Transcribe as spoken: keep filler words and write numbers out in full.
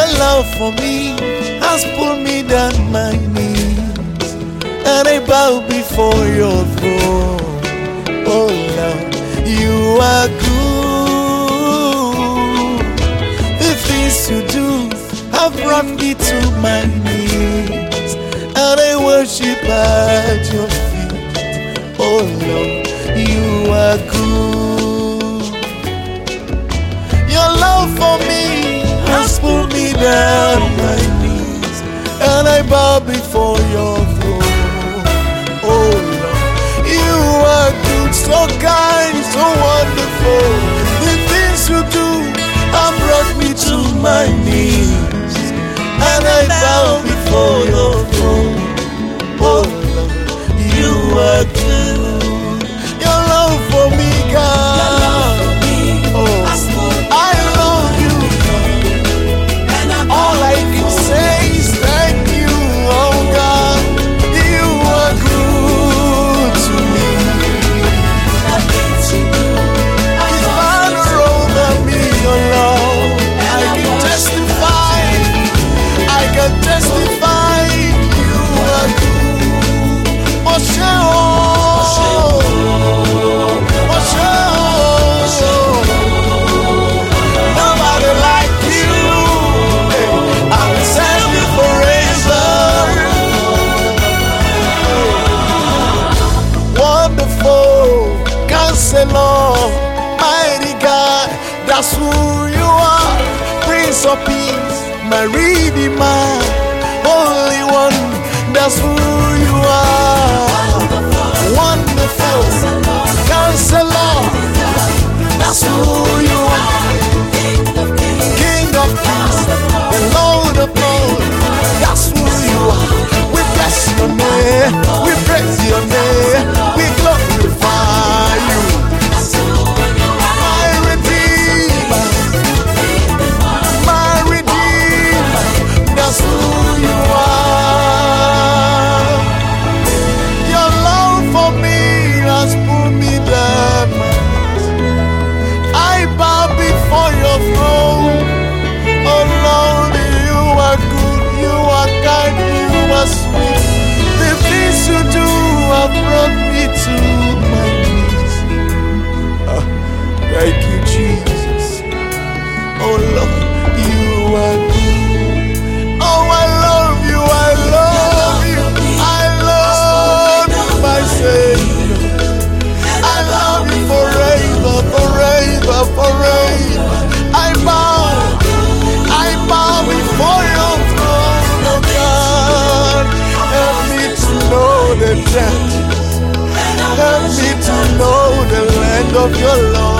Your love for me has pulled me down my knees, and I bow before your throne. Oh Lord, you are good. The things you do have brought me to my knees, and I worship at your feet. Oh Lord, you are good. Your love for me has pulled me down my knees, and I bow before your throne. Oh Lord, you are good, so kind, so wonderful. The things you do have brought me to my knees, and I bow before your throne. Oh Lord, you are good. Your love for me, God. Oh, I love you. All I can say is thank you, oh God. You are good to me. His banner over me, oh Lord. I can testify. I can testify. You are good. Moshe, Moshe, nobody like you. I'm standing forever. Wonderful Counselor, mighty God, that's who you are. Prince of Peace, my Redeemer, Holy One, that's who you are. Wonderful Counselor, that's who you are. King of Kings, the Lord of Lords, that's who you are. We bless your name, we praise your name, we glorify you. My Redeemer, my Redeemer, that's who you are. Your love for me has pulled me down. I bow before your throne. Oh Lord, you are good, you are kind, you are sweet. The things you do have brought me to my knees. Ah, thank you, Jesus. Oh Lord, you are good. Oh, I love you, I love you, I love you, my Savior. I love you forever, forever, forever. I bow, I bow before your throne, oh God. Help me to know the depth, help me to know the land of your love.